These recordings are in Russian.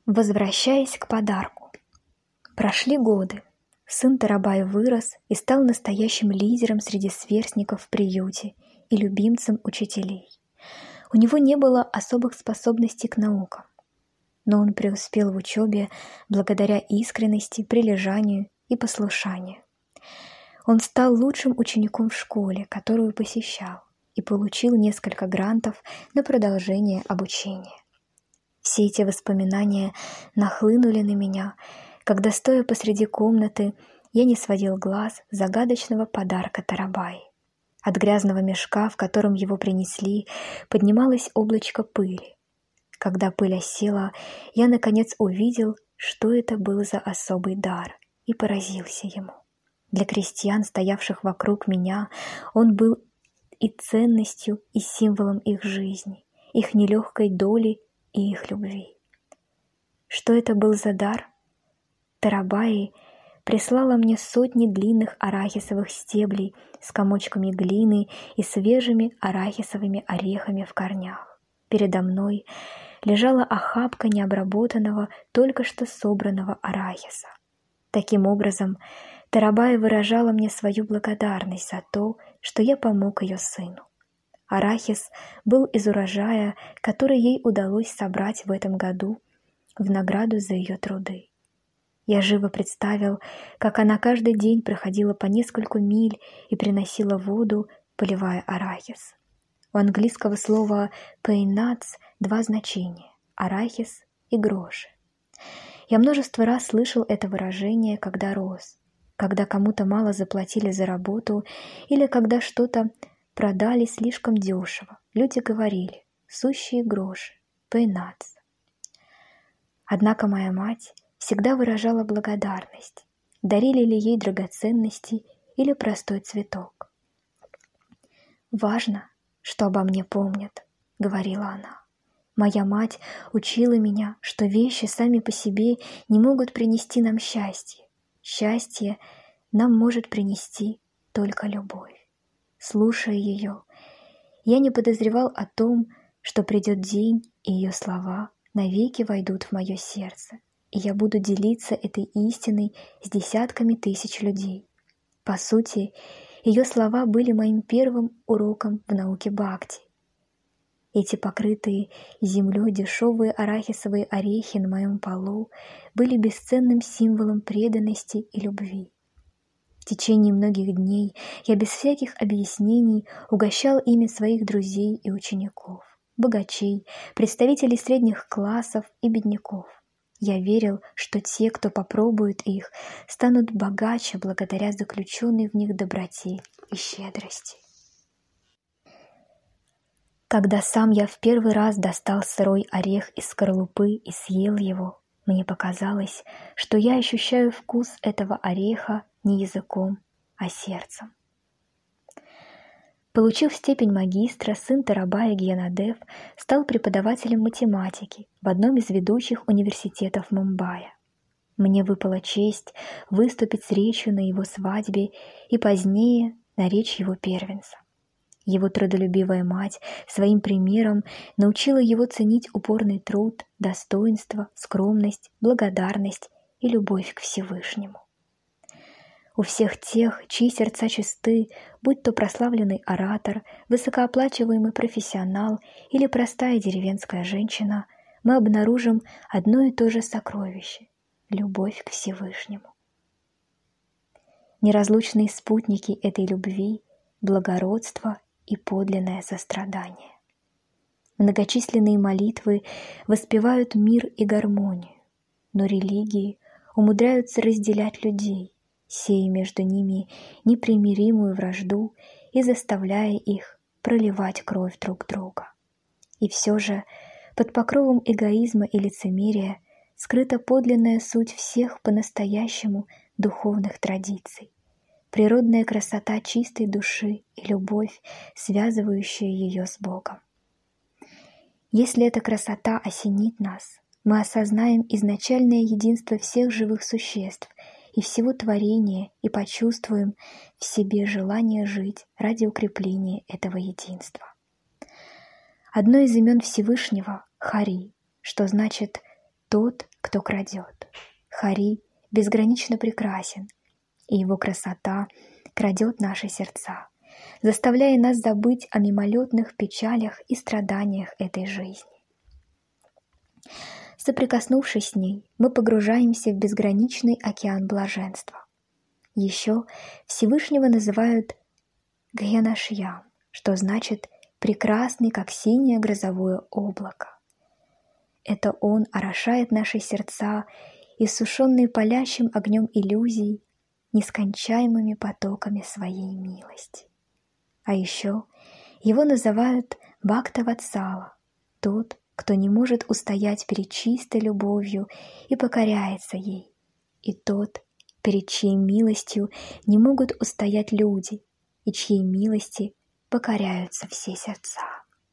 Возвращаясь к подарку. Прошли годы. Сын Тарабая вырос и стал настоящим лидером среди сверстников в приюте и любимцем учителей. У него не было особых способностей к наукам, но он преуспел в учебе благодаря искренности, прилежанию и послушанию. Он стал лучшим учеником в школе, которую посещал, и получил несколько грантов на продолжение обучения. Все эти воспоминания нахлынули на меня, когда, стоя посреди комнаты, я не сводил глаз загадочного подарка Тарабаи. От грязного мешка, в котором его принесли, поднималось облачко пыли. Когда пыль осела, я наконец увидел, что это был за особый дар, и поразился ему. Для крестьян, стоявших вокруг меня, он был и ценностью, и символом их жизни, их нелегкой доли и их любви. Что это был за дар? Тарабаи прислала мне сотни длинных арахисовых стеблей с комочками глины и свежими арахисовыми орехами в корнях. Передо мной лежала охапка необработанного, только что собранного арахиса. Таким образом, Тарабая выражала мне свою благодарность за то, что я помог ее сыну. Арахис был из урожая, который ей удалось собрать в этом году в награду за ее труды. Я живо представил, как она каждый день проходила по нескольку миль и приносила воду, поливая арахис. У английского слова «peanuts» два значения – арахис и гроши. Я множество раз слышал это выражение, когда рос, когда кому-то мало заплатили за работу или когда что-то продали слишком дешево. Люди говорили «сущие гроши», «peanuts». Однако моя мать всегда выражала благодарность, дарили ли ей драгоценности или простой цветок. «Важно, что обо мне помнят», — говорила она. «Моя мать учила меня, что вещи сами по себе не могут принести нам счастье. Счастье нам может принести только любовь». Слушая ее, я не подозревал о том, что придет день, и ее слова навеки войдут в мое сердце, и я буду делиться этой истиной с десятками тысяч людей. По сути, ее слова были моим первым уроком в науке бхакти. Эти покрытые землей дешевые арахисовые орехи на моем полу были бесценным символом преданности и любви. В течение многих дней я без всяких объяснений угощал ими своих друзей и учеников, богачей, представителей средних классов и бедняков. Я верил, что те, кто попробует их, станут богаче благодаря заключенной в них доброте и щедрости. Когда сам я в первый раз достал сырой орех из скорлупы и съел его, мне показалось, что я ощущаю вкус этого ореха не языком, а сердцем. Получив степень магистра, сын Тарабая Гьянадев стал преподавателем математики в одном из ведущих университетов Мумбаи. Мне выпала честь выступить с речью на его свадьбе и позднее на речь его первенца. Его трудолюбивая мать своим примером научила его ценить упорный труд, достоинство, скромность, благодарность и любовь к Всевышнему. У всех тех, чьи сердца чисты, будь то прославленный оратор, высокооплачиваемый профессионал или простая деревенская женщина, мы обнаружим одно и то же сокровище – любовь к Всевышнему. Неразлучные спутники этой любви – благородство и подлинное сострадание. Многочисленные молитвы воспевают мир и гармонию, но религии умудряются разделять людей, сея между ними непримиримую вражду и заставляя их проливать кровь друг друга. И все же под покровом эгоизма и лицемерия скрыта подлинная суть всех по-настоящему духовных традиций, природная красота чистой души и любовь, связывающая ее с Богом. Если эта красота осенит нас, мы осознаем изначальное единство всех живых существ и всего творения и почувствуем в себе желание жить ради укрепления этого единства. Одно из имен Всевышнего — Хари, что значит тот, кто крадет. Хари безгранично прекрасен, и его красота крадет наши сердца, заставляя нас забыть о мимолетных печалях и страданиях этой жизни. Соприкоснувшись с ней, мы погружаемся в безграничный океан блаженства. Еще Всевышнего называют Гхенашьям, что значит «прекрасный, как синее грозовое облако». Это Он орошает наши сердца, иссушенные палящим огнем иллюзий, нескончаемыми потоками Своей милости. А еще Его называют Бхакта-ватсала, тот, кто не может устоять перед чистой любовью и покоряется ей, и тот, перед чьей милостью не могут устоять люди, и чьей милости покоряются все сердца.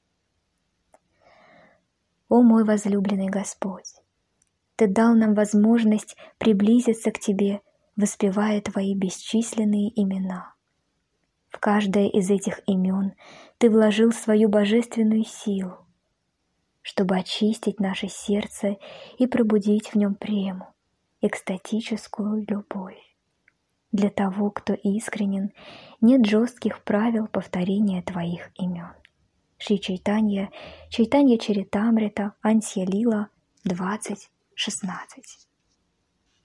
О мой возлюбленный Господь! Ты дал нам возможность приблизиться к Тебе, воспевая Твои бесчисленные имена. В каждое из этих имен Ты вложил свою божественную силу, чтобы очистить наше сердце и пробудить в нем прему, экстатическую любовь. Для того, кто искренен, нет жестких правил повторения Твоих имен. Шри Чайтанья, Чайтанья Чаритамрита, Ансья Лила, 20:16.